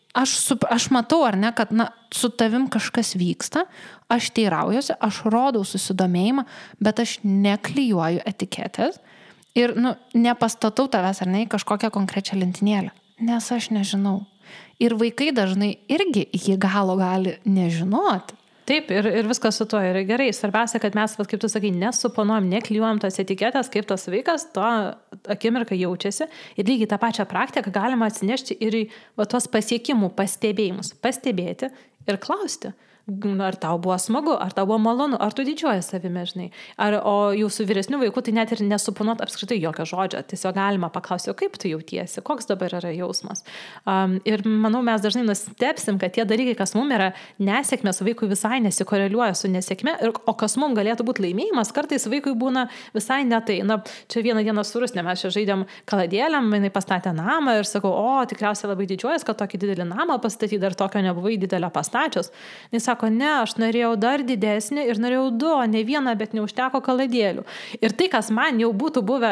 S1: aš matau, ar ne, kad su tavim kažkas vyksta, aš teiraujuosi, aš rodau susidomėjimą, bet aš neklijuoju etiketės ir nepastatau tavęs, ar ne, į kažkokią konkrečią lentynėlę, nes aš nežinau. Ir vaikai dažnai irgi iki galo gali nežinoti.
S2: Taip, ir viskas su to yra gerai. Svarbiausia, kad mes, kaip tu sakai, nesuponuojam, neklijuojam tas etiketės, kaip tas vaikas to akimirką jaučiasi. Ir lygiai tą pačią praktiką galima atsinešti ir į tuos pasiekimų pastebėjimus. Pastebėti ir klausti. Ar tau buvo smagu, ar tau buvo malonu, ar tu didžiuoji savimi, žinai. O jūsų vyresnių vaikų tai net ir nesuponuot apskritai jokio žodžio. Tiesiog galima paklausti, o kaip tu jautiesi, koks dabar yra jausmas. Ir manau, mes dažnai nustebsim, kad tie dalykai, kas mums yra nesėkmės, vaikui visai nesikoreliuoja su nesėkme, o kas mums galėtų būti laimėjimas, kartais vaikui būna visai ne tai. Čia vieną dieną su Rusne mes čia žaidėm kaladėlėm, jinai pastatė namą ir sakau, tikriausiai labai didžiuojas, kad tokį didelį namą pastatyti, dar tokio nebuvai didelio pastačius. Jis sako, ne, aš norėjau dar didesnį ir norėjau 2, ne vieną, bet neužteko kaladėlių. Ir tai, kas man jau būtų buvę,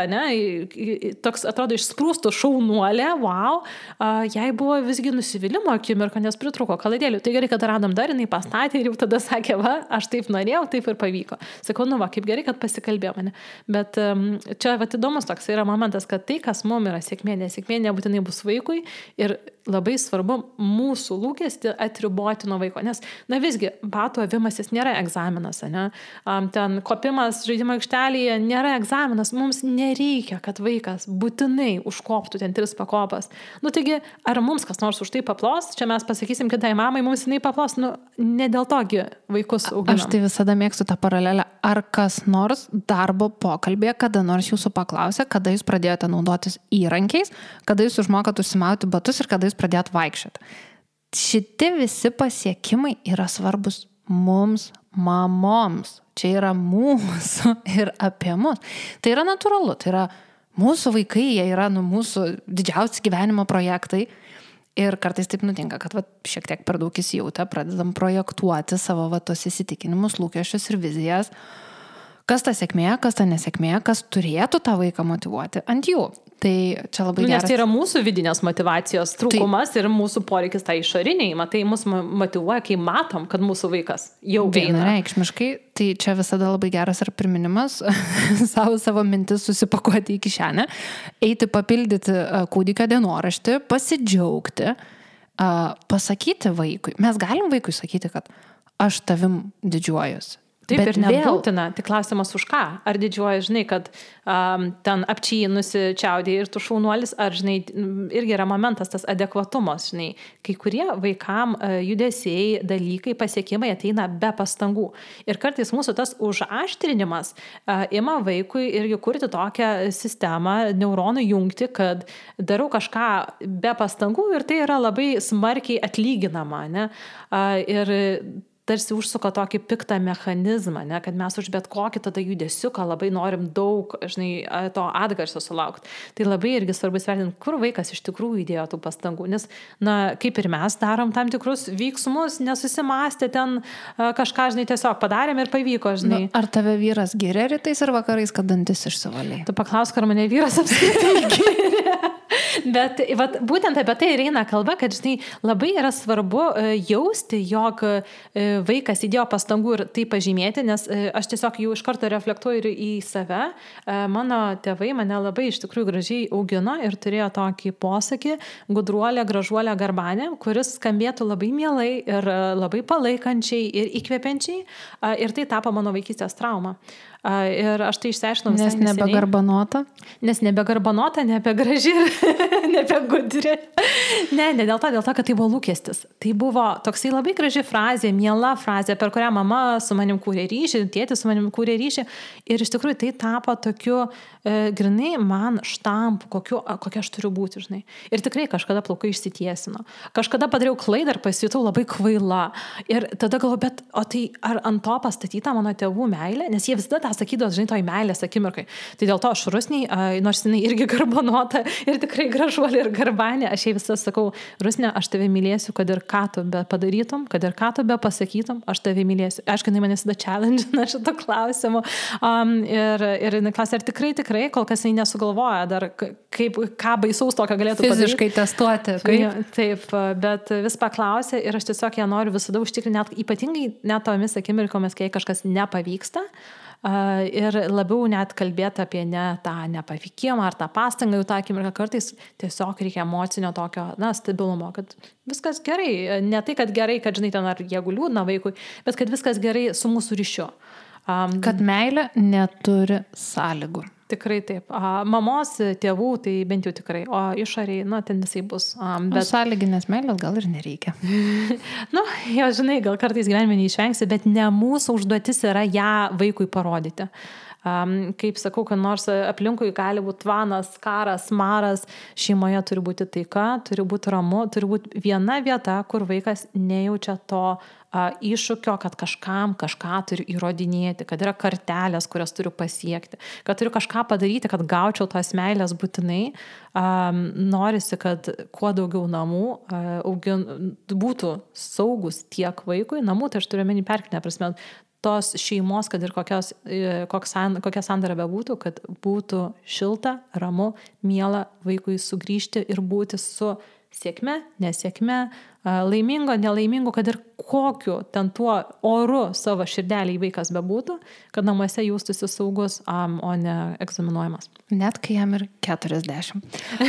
S2: toks atrodo išsprūstų šaunuolė, wow, jai buvo visgi nusivylimo akimirka, nes pritrūko kaladėlių. Tai gerai, kad radom dar, jinai pastatė ir jau tada sakė, aš taip norėjau, taip ir pavyko. Sakau, kaip gerai, kad pasikalbėjo mane. Bet čia įdomus toks yra momentas, kad tai, kas mums yra sėkmė, nesėkmė, nebūtinai bus vaikui ir labai svarbu mūsų lūkestį atriboti nuo vaiko, nes, visgi, batų avimasis nėra egzaminas, ne? Ten kopimas žaidimo aikštelėje nėra egzaminas, mums nereikia, kad vaikas būtinai užkoptų ten 3 pakopas. Taigi, ar mums kas nors už tai paplos, čia mes pasakysim kitai mamai, mums jinai paplos, ne dėl togi vaikus auginam.
S1: Aš tai visada mėgstu tą paralelę, ar kas nors darbo pokalbėje, kada nors jūsų paklausė, kada jūs pradėjote naudotis įrankiais, kada jūs užmokot užsimauti batus ir kada jūs pradėjot vaikščioti. Šitie visi pasiekimai yra svarbus mums, mamoms. Čia yra mūsų ir apie mus. Tai yra natūralu, tai yra mūsų vaikai, jie yra mūsų didžiausi gyvenimo projektai. Ir kartais taip nutinka, kad šiek tiek per daug įsijautę, pradedam projektuoti savo tos įsitikinimus, lūkesčius ir vizijas. Kas ta sėkmė, kas ta nesėkmė, kas turėtų tą vaiką motyvuoti ant jų. Tai čia labai geras.
S2: Nes tai yra mūsų vidinės motyvacijos trūkumas ir mūsų poreikis tai išoriniai. Tai mus motyvuoja, kai matom, kad mūsų vaikas jau eina.
S1: Vienareikšmiškai, tai čia visada labai geras ir priminimas savo mintis susipakuoti į kišenę, eiti papildyti kūdikio dienoraštį, pasidžiaugti, pasakyti vaikui. Mes galim vaikui sakyti, kad aš tavim didžiuojuosi.
S2: Taip, bet ir nebūtina, tik klausimas už ką. Ar didžiuoji, žinai, kad ten apčianusi čiaudė ir tu šaunuolis, ar, žinai, irgi yra momentas tas adekvatumas, žinai. Kai kurie vaikam judesiai, dalykai, pasiekimai ateina be pastangų. Ir kartais mūsų tas užaštrinimas ima vaikui irgi kurti tokią sistemą, neuronų jungti, kad darau kažką be pastangų ir tai yra labai smarkiai atlyginama, ne? Ir tarsi užsuka tokį piktą mechanizmą, ne? Kad mes už bet kokį tada judesiuką labai norim daug, žinai, to atgarsio sulaukti. Tai labai irgi svarbu įsivertinti, kur vaikas iš tikrųjų įdėjo tų pastangų. Nes, kaip ir mes darom tam tikrus veiksmus, nesusimastė ten kažką, žinai, tiesiog padarėm ir pavyko, žinai.
S1: Ar tave vyras giria rytais ir vakarais, kad dantis išsivalė?
S2: Tu paklausk, ar mane vyras apskritai giria. Bet būtent apie tai ir eina kalba, kad, žinai, labai yra svarbu jausti, jog vaikas įdėjo pastangų ir tai pažymėti, nes aš tiesiog jau iš karto reflektuoju ir į save. Mano tėvai mane labai iš tikrųjų gražiai augino ir turėjo tokį posakį gudruolė, gražuolė, garbanė, kuris skambėtų labai mielai ir labai palaikančiai ir įkvepiančiai. Ir tai tapo mano vaikystės trauma. Ir aš tai išsiaiškinau visai neseniai.
S1: Nes nebegarbanota?
S2: Nes nebegarbanota, nebegraži ir nebegudri. Ne dėl to, kad tai buvo lūkestis. Tai buvo toksai labai graži frazė, miela frazė, per kurią mama su manim kūrė ryšį, tėtis su manim kūrė ryšį. Ir iš tikrųjų tai tapo tokiu grinai man štampu, kokia aš turiu būti, žinai. Ir tikrai kažkada plaukai išsitiesino. Kažkada padariau klaidą ir pasijutau labai kvaila. Ir tada galvoju, bet o tai ar ant to pastatyta mano tėvų meilė? Nes jie visada tą sakydavo, žinai, toj meilės akimirkai. Tai dėl to aš Rusniai, nors jinai irgi garbanota ir tikrai gražuolė ir garbanė, aš jai visada vis sakau, Rusne, aš tave mylėsiu, kad ir ką tu be padarytum, kad ir ką tu be pasakytum, aš tave mylėsiu. Aišku, jinai manęs challenge šito klausimu. Ir jinai klausė, ar tikrai, kol kas jinai nesugalvoja dar, ką baisaus tokio galėtų padaryti.
S1: Fiziškai testuoti.
S2: Taip, bet vis paklausė ir aš tiesiog ją noriu visada užtikrinti, ypatingai net tomis akimirkomis, kai kažkas nepavyksta. Ir labiau net kalbėti apie ne tą nepavykimą ar tą pastangą, jau tą akimirką kartais tiesiog reikia emocinio tokio, stabilumo, kad viskas gerai, ne tai, kad gerai, kad žinai ten ar jeigu liūdna vaikui, bet kad viskas gerai su mūsų ryšiu.
S1: Kad meilė neturi sąlygų.
S2: Tikrai taip. Mamos, tėvų, tai bent jau tikrai, o išoriai, ten visai bus.
S1: Bet sąlyginės meilės gal ir nereikia.
S2: Jo, žinai, gal kartais gyvenime neišvengsi, bet ne mūsų užduotis yra ją vaikui parodyti. Kaip sakau, kad nors aplinkui gali būti tvanas, karas, maras, šeimoje turi būti taika, turi būti ramu, turi būti viena vieta, kur vaikas nejaučia to iššūkio, kad kažkam kažką turiu įrodinėti, kad yra kartelės, kurias turiu pasiekti, kad turiu kažką padaryti, kad gaučiau tos meilės būtinai. Norisi, kad kuo daugiau namų būtų saugus tiek vaikui, namų, tai aš turiu menį perkeltinę prasme, tos šeimos, kad ir kokia sandara bebūtų, kad būtų šilta, ramu, miela vaikui sugrįžti ir būti su sėkme, nesėkme, laimingo, nelaimingo, kad ir kokiu ten tuo oru savo širdelį vaikas bebūtų, kad namuose jaustųsi saugus, o ne egzaminuojamas.
S1: Net kai jam ir 40.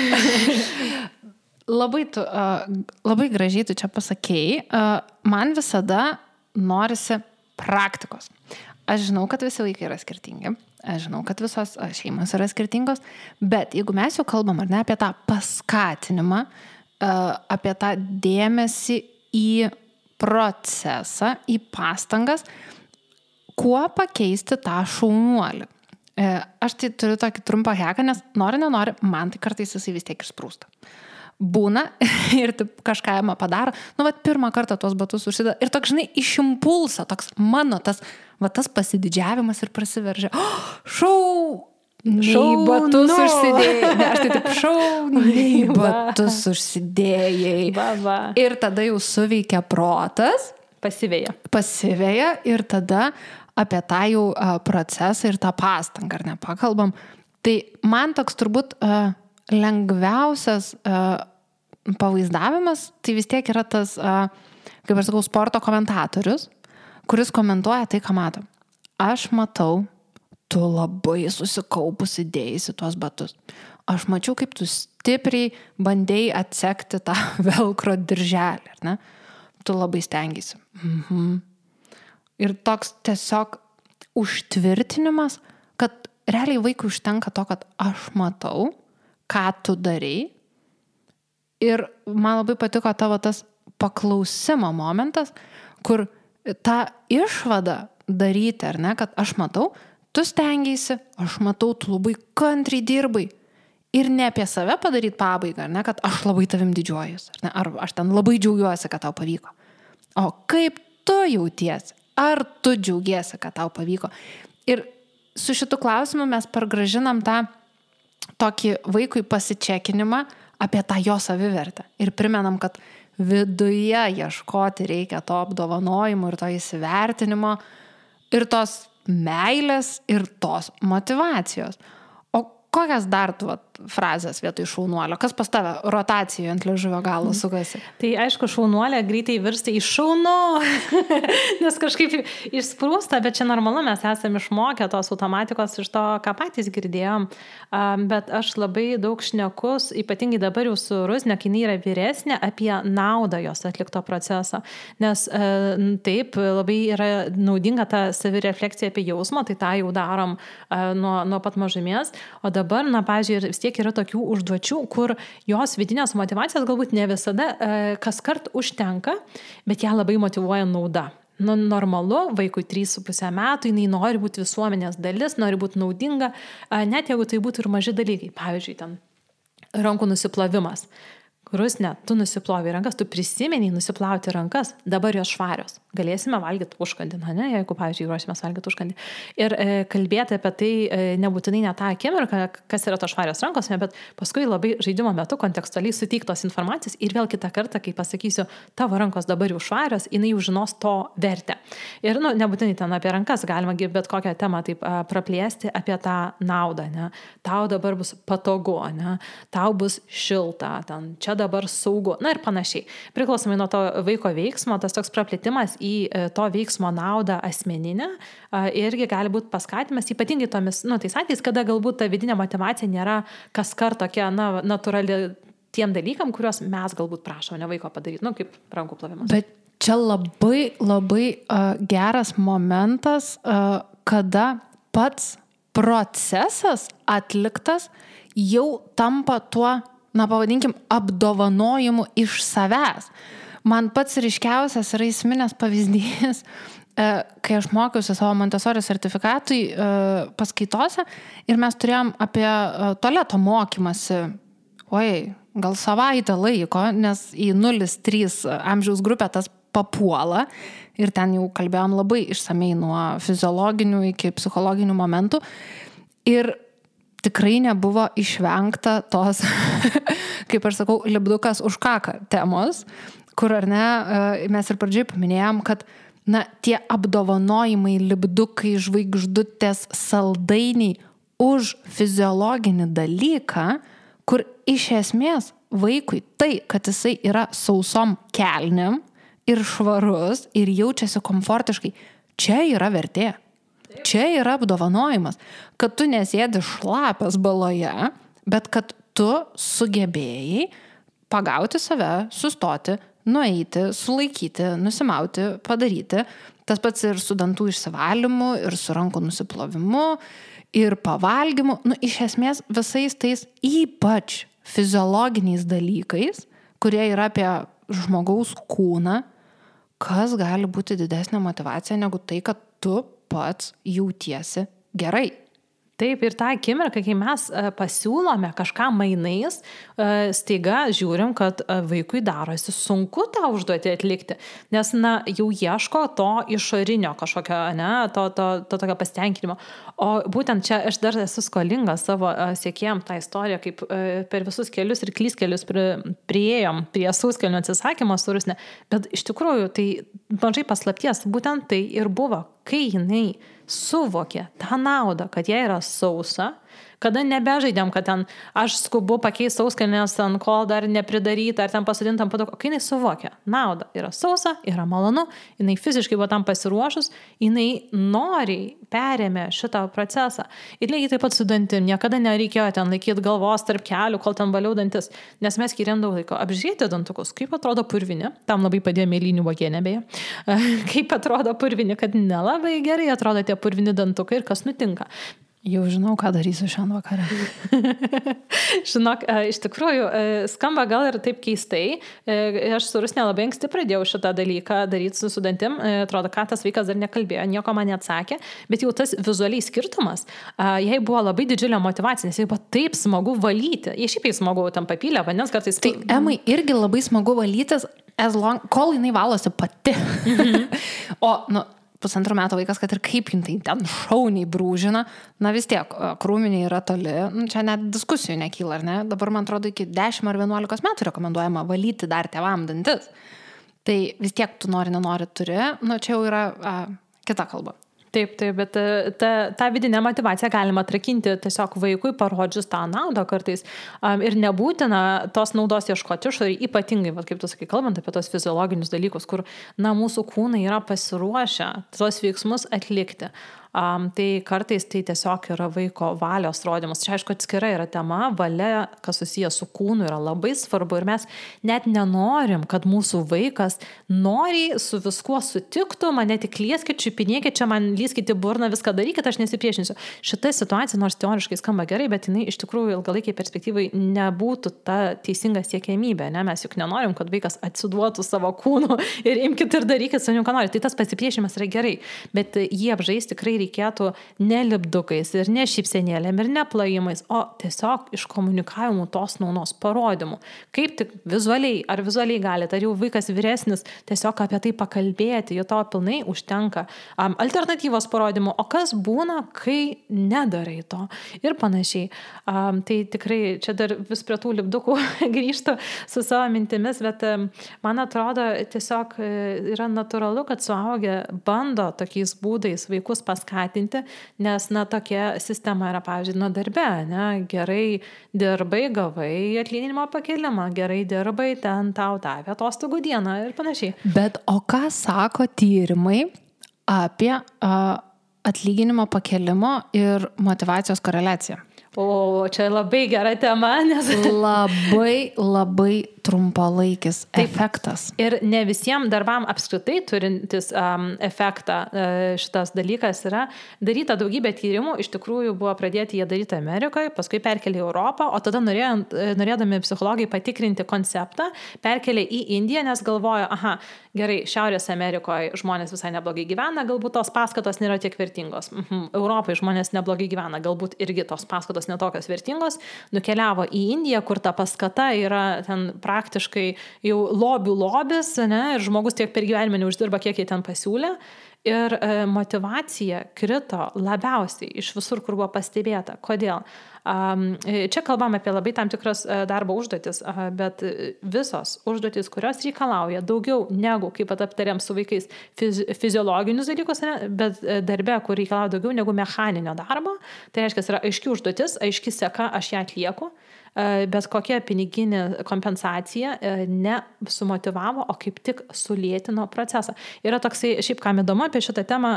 S1: Labai gražiai tu čia pasakėjai. Man visada norisi praktikos. Aš žinau, kad visi vaikai yra skirtingi. Aš žinau, kad visos šeimos yra skirtingos. Bet jeigu mes jau kalbam, ar ne, apie tą paskatinimą, apie tą dėmesį į procesą, į pastangas, kuo pakeisti tą šaunuolį. Aš tai turiu tokį trumpą heką, nes nenori, man tai kartais jisai vis tiek išsprūsta. Būna ir taip kažką jama padaro, pirmą kartą tuos batus užsideda ir toks, žinai, iš impulso, toks mano, tas pasididžiavimas ir prasiveržia. Nei batus užsidėjai. Aš tai taip nei batus užsidėjai. Ir tada jau suveikia protas. Pasiveja ir tada apie tą jau procesą ir tą pastangą, ar ne, pakalbam. Tai man toks turbūt lengviausias pavaizdavimas, tai vis tiek yra tas, kaip aš sakau, sporto komentatorius, kuris komentuoja tai, ką mato. Aš matau, tu labai susikaupusi dėjusi tuos batus. Aš mačiau, kaip tu stipriai bandėjai atsekti tą velkro dirželį, ar ne? Tu labai stengiasi. Ir toks tiesiog užtvirtinimas, kad realiai vaikui užtenka to, kad aš matau, ką tu darei. Ir man labai patiko tavo tas paklausimo momentas, kur tą išvadą daryti, ar ne, kad aš matau, tu stengiasi, aš matau, tu labai kantriai dirbai. Ir ne apie save padaryti pabaigą, ar ne, kad aš labai tavim didžiuojuosi, ar ne, ar aš ten labai džiaugiuosi, kad tau pavyko. O kaip tu jautiesi? Ar tu džiaugiesi, kad tau pavyko? Ir su šitu klausimu mes pargražinam tą tokį vaikui pasičekinimą apie tą jo savivertę. Ir primenam, kad viduje ieškoti reikia to apdovanojimo ir to įsivertinimo ir tos meilės ir tos motyvacijos. O kokias dar tu frazės vietoj šaunuolio? Kas pas tave rotacijoje ant liežuvio galo sukasi?
S2: Tai aišku, šaunuolė greitai virsta į šaunu, nes kažkaip išsprūsta, bet čia normalu, mes esame išmokę tos automatikos iš to, ką patys girdėjom, bet aš labai daug šnekus, ypatingai dabar jau su Rusne, kai jinai yra vyresnė, apie naudą jos atlikto proceso, nes taip, labai yra naudinga ta savirefleksija apie jausmą, tai tą jau darom nuo pat mažumės, o dabar, pavyzdžiui, vis tiek yra tokių užduočių, kur jos vidinės motyvacijos galbūt ne visada kas kart užtenka, bet ją labai motyvuoja nauda. Normalu, vaikui 3,5 metų, jinai nori būti visuomenės dalis, nori būti naudinga, net jeigu tai būtų ir maži dalykai. Pavyzdžiui, ten rankų nusiplovimas. Rusne, tu nusiplovi rankas, tu prisimeni nusiplauti rankas, dabar jos švarios. galėsime valgyti užkandį, ne, jeigu, pavyzdžiui, ruošime valgyti užkandį. Ir kalbėti apie tai nebūtinai ne tą akimirką, kas yra to švarios rankos, ne, bet paskui labai žaidimo metu kontekstualiai suteiktos informacijos ir vėl kitą kartą, kai pasakysiu, tavo rankos dabar jau švarios, jinai jau žinos to vertę. Ir, nebūtinai ten apie rankas, galima bet kokią temą taip praplėsti apie tą naudą, ne. Tau dabar bus patogu, ne, tau bus šilta, ten, čia dabar saugu, na ir panašiai. Priklausomai nuo to vaiko veiksmo, tas toks praplėtimas į to veiksmo naudą asmeninę irgi gali būti paskatimas, ypatingai tomis, tais atvejais, kada galbūt ta vidinė motyvacija nėra kaskart tokia, natūrali tiem dalykam, kuriuos mes galbūt prašome ne vaiko padaryti, kaip rankų plovimas.
S1: Bet čia labai, labai geras momentas, kada pats procesas atliktas jau tampa tuo, pavadinkim, apdovanojimu iš savęs. Man pats ryškiausias yra įsiminęs pavyzdys, kai aš mokiausi savo Montessori sertifikatui paskaitose ir mes turėjom apie tualeto mokymasi, gal savaitę laiko, nes į 0-3 amžiaus grupę tas papuola ir ten jau kalbėjom labai išsamei nuo fiziologinių iki psichologinių momentų ir tikrai nebuvo išvengta tos, kaip aš sakau, lipdukas už kaką temos, kur ar ne, mes ir pradžiai paminėjom, kad tie apdovanojimai, lipdukai, žvaigždutės, saldainiai už fiziologinį dalyką, kur iš esmės vaikui tai, kad jisai yra sausom kelnėm ir švarus ir jaučiasi komfortiškai, čia yra vertė. Čia yra apdovanojimas, kad tu nesėdi šlapias baloje, bet kad tu sugebėjai pagauti save, sustoti, nueiti, sulaikyti, nusimauti, padaryti. Tas pats ir su dantų išsivalymu, ir su rankų nusiplovimu, ir pavalgymu. Iš esmės visais tais ypač fiziologiniais dalykais, kurie yra apie žmogaus kūną, kas gali būti didesnė motyvacija negu tai, kad tu pats jautiesi gerai.
S2: Taip, ir tą akimirką, kai mes pasiūlome kažką mainais, staiga žiūrim, kad vaikui darosi sunku tą užduotį atlikti, nes jau ieško to išorinio kažkokio, to tokio pasitenkinimo. O būtent čia aš dar esu skolinga savo siekėjom tą istoriją, kaip per visus kelius ir klyskelius priėjom prie sauskelnių atsisakymo su Rusne, bet iš tikrųjų tai mažai paslapties, būtent tai ir buvo, kai jinai suvokė tą naudą, kad jie yra sausa, kada nebežaidėm, kad ten aš skubu pakeisti sauskelnes, ant kol dar nepridaryta, ar ten pasodintam paduku. Kai jinai suvokė, nauda yra sausa, yra malonu, jinai fiziškai buvo tam pasiruošus, jinai noriai perėmė šitą procesą. Ir lygiai taip pat su dantim, niekada nereikėjo ten laikyti galvos tarp kelių, kol ten valiau dantis, nes mes skiriam daug laiko apžiūrėti dantukus, kaip atrodo purvini, tam labai padėjo mėlynių uogienė beje, kaip atrodo purvini, kad nelabai gerai atrodo tie purvini dantukai ir kas nutinka.
S1: Jau žinau, ką darysiu šiandien vakarą.
S2: Žinok, iš tikrųjų, skamba gal ir taip keistai. Aš su Rusne labai anksti pradėjau šitą dalyką daryti su dantim. Atrodo, ką tas vaikas dar nekalbėjo, nieko man neatsakė, bet jau tas vizualiai skirtumas, jai buvo labai didžiulė motyvacija, nes jai buvo taip smagu valyti. Jie šiaip smagu tam papylę vandens kartais.
S1: Tai Emai irgi labai smagu valytis, kol jinai valosi pati. O, 1,5 metų vaikas, kad ir kaip jinai ten šauniai brūžina, vis tiek, krūminiai yra toli, čia net diskusijų nekyla, ar ne? Dabar, man atrodo, iki 10 ar 11 metų rekomenduojama valyti dar tėvam dantis. Tai vis tiek tu nenori turi, čia jau yra kita kalba.
S2: Taip, bet tą vidinę motivaciją galima atrakinti tiesiog vaikui, parodžius tą naudą kartais. Ir nebūtina tos naudos ieškoti išorėje, ypatingai, kaip tu sakai, kalbant apie tos fiziologinius dalykus, kur mūsų kūnai yra pasiruošę tos veiksmus atlikti. Tai kartais tai tiesiog yra vaiko valios rodymas. Čia aišku atskira yra tema, valia, kas susijęs su kūnu, yra labai svarbu ir mes net nenorim, kad mūsų vaikas noriai su viskuo sutiktų, mane tik lieskit, čiupinėkit, čia man lyskit į burną, viską darykit, aš nesipriešinsiu. Šita situacija, nors teoriškai skamba gerai, bet jinai iš tikrųjų ilgalaikiai perspektyvai nebūtų ta teisinga siekiamybė, ne? Mes juk nenorim, kad vaikas atsiduotų savo kūnu ir imkit ir darykit su juo, ką nori. Tai tas pasipriešinimas yra gerai, bet jį apžaisti tikrai reikėtų ne lipdukais ir ne šypsenėlėm ir ne plojimais, o tiesiog iš komunikavimų tos naudos parodymų. Kaip tik vizualiai galite, ar jau vaikas vyresnis, tiesiog apie tai pakalbėti, jo to pilnai užtenka. Alternatyvos parodymų, o kas būna, kai nedarai to ir panašiai. Tai tikrai čia dar vis prie tų lipdukų grįžtu su savo mintimis, bet man atrodo tiesiog yra natūralu, kad suaugę bando tokiais būdais vaikus paskatinti, nes, tokia sistema yra, pavyzdžiui, darbe, gerai dirbai, gavai atlyginimo pakelimą, gerai dirbai, ten tau davė atostogų dieną ir panašiai.
S1: Bet o ką sako tyrimai apie atlyginimo pakelimo ir motyvacijos koreliaciją?
S2: O čia labai gera tema, nes
S1: labai trumpalaikis efektas.
S2: Ir ne visiems darbam apskritai turintis efektą šitas dalykas yra daryta daugybė tyrimų, iš tikrųjų buvo pradėti jie daryti Amerikoje, paskui perkelė į Europą, o tada norėdami psichologai patikrinti konceptą, perkelė į Indiją, nes galvojo, gerai, Šiaurės Amerikoje žmonės visai neblogai gyvena, galbūt tos paskatos nėra tiek vertingos. Europoje žmonės neblogai gyvena, galbūt irgi tos paskatos netokios vertingos. Nukeliavo į Indiją, kur ta paskata yra ten praktiškai jau lobių lobis, ir žmogus tiek per gyvenimą neuždirba, kiek jie ten pasiūlė. Ir motyvacija krito labiausiai iš visur, kur buvo pastebėta. Kodėl? Čia kalbam apie labai tam tikras darbo užduotis, bet visos užduotis, kurios reikalauja daugiau negu, kaip aptarėm su vaikais, fiziologinius dalykus, bet darbe, kur reikalauja daugiau negu mechaninio darbo, tai reiškia, yra aiški užduotis, aiški seka, aš ją atlieku, bet kokia piniginė kompensacija nesumotivavo, o kaip tik sulėtino procesą. Yra toksai, šiaip kam įdomu apie šitą temą,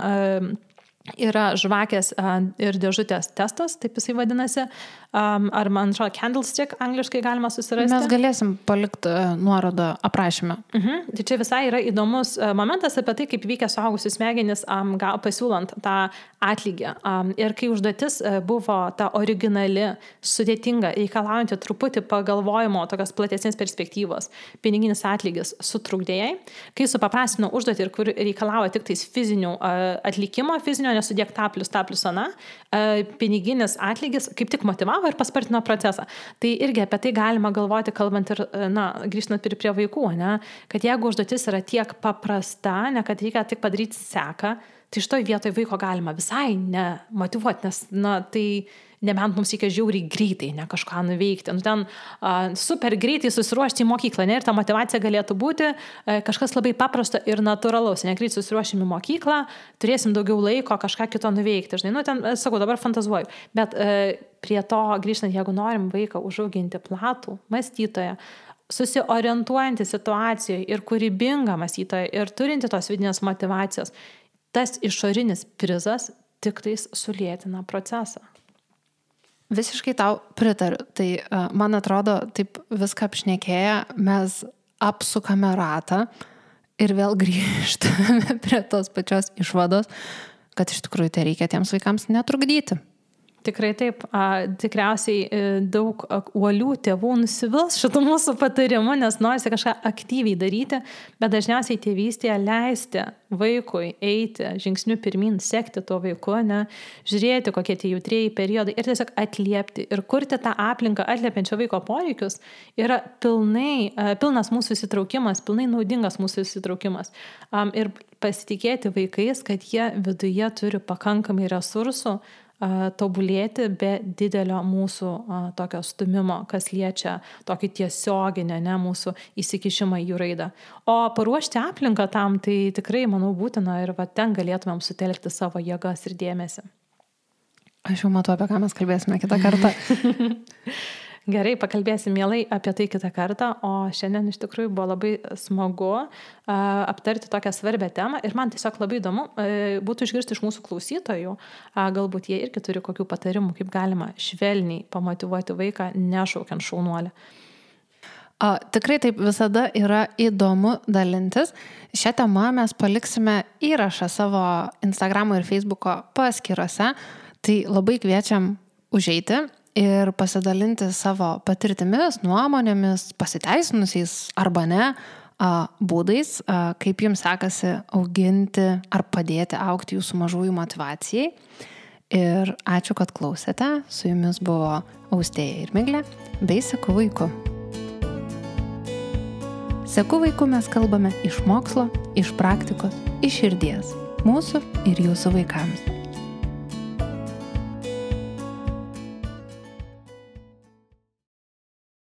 S2: yra žvakės ir dėžutės testas, taip jisai vadinasi, ar man atrodo candlestick angliškai galima susirasti.
S1: Mes galėsim palikti nuorodą aprašymę.
S2: Tai čia visai yra įdomus momentas apie tai, kaip veikia suaugusių smegenys pasiūlant tą atlygį. Ir kai užduotis buvo ta originali, sudėtinga, reikalaujanti truputį pagalvojimo, tokios platesnės perspektyvos, piniginis atlygis sutrukdėjai, kai supaprastino užduotį ir kur reikalauja tik tais fizinių atlikimo, fizinio nesudėk tą plus ana, piniginis atlygis kaip tik motyvavo ir paspartino procesą. Tai irgi apie tai galima galvoti, kalbant ir, grįžtant prie vaikų, kad jeigu užduotis yra tiek paprasta, kad reikia tik padaryti seką, tai šitoj vietoj vaiko galima visai nemotyvuoti, nes, tai nebent mums reikia žiauriai greitai kažką nuveikti. Ten super greitai susiruošti į mokyklą, ir ta motyvacija galėtų būti kažkas labai paprasto ir natūralaus. Negreit susiruošim į mokyklą, turėsim daugiau laiko kažką kito nuveikti. Žinai, ten, sakau, dabar fantazuoju. Bet prie to grįžtant, jeigu norim vaiką užauginti platų mąstytoją, susiorientuojantį situacijoje ir kūrybingą mąstytoją ir turinti tos vidinės motyvacijos, tas išorinis prizas tik tais sulėtina procesą.
S1: Visiškai tau pritariu. Tai man atrodo, taip viską apšnekėję, mes apsukame ratą ir vėl grįžtame prie tos pačios išvados, kad iš tikrųjų tai reikia tiems vaikams netrukdyti.
S2: Tikrai taip. Tikriausiai daug uolių tėvų nusivils šitų mūsų patarimų, nes norisi kažką aktyviai daryti, bet dažniausiai tėvystėje leisti vaikui eiti žingsniu pirmin, sekti to vaiku, žiūrėti, kokie tie jautrieji periodai ir tiesiog atliepti ir kurti tą aplinką atliepiančio vaiko poreikius yra pilnas mūsų įsitraukimas, pilnai naudingas mūsų įsitraukimas. Ir pasitikėti vaikais, kad jie viduje turi pakankamai resursų tobulėti be didelio mūsų tokio stumimo, kas liečia tokį tiesioginę mūsų įsikišimą į jų raidą. O paruošti aplinką tam, tai tikrai, manau, būtina ir ten galėtumėm sutelkti savo jėgas ir dėmesį.
S1: Aš jau matau, apie ką mes kalbėsime kitą kartą.
S2: Gerai, pakalbėsim mielai apie tai kitą kartą, o šiandien iš tikrųjų buvo labai smagu aptarti tokią svarbę temą ir man tiesiog labai įdomu būtų išgirsti iš mūsų klausytojų, galbūt jie irgi turi kokių patarimų, kaip galima švelniai pamotyvuoti vaiką, nešaukiant šaunuolį.
S1: Tikrai taip visada yra įdomu dalintis. Šią temą mes paliksime įrašą savo Instagramo ir Facebooko paskyrose, tai labai kviečiam užeiti ir pasidalinti savo patirtimis, nuomonėmis, pasiteisinusiais arba ne, būdais, kaip jums sekasi auginti ar padėti augti jūsų mažųjų motyvacijai. Ir ačiū, kad klausėte. Su jumis buvo Austėja ir Miglė bei Seku vaiku. Seku vaiku mes kalbame iš mokslo, iš praktikos, iš širdies, mūsų ir jūsų vaikams.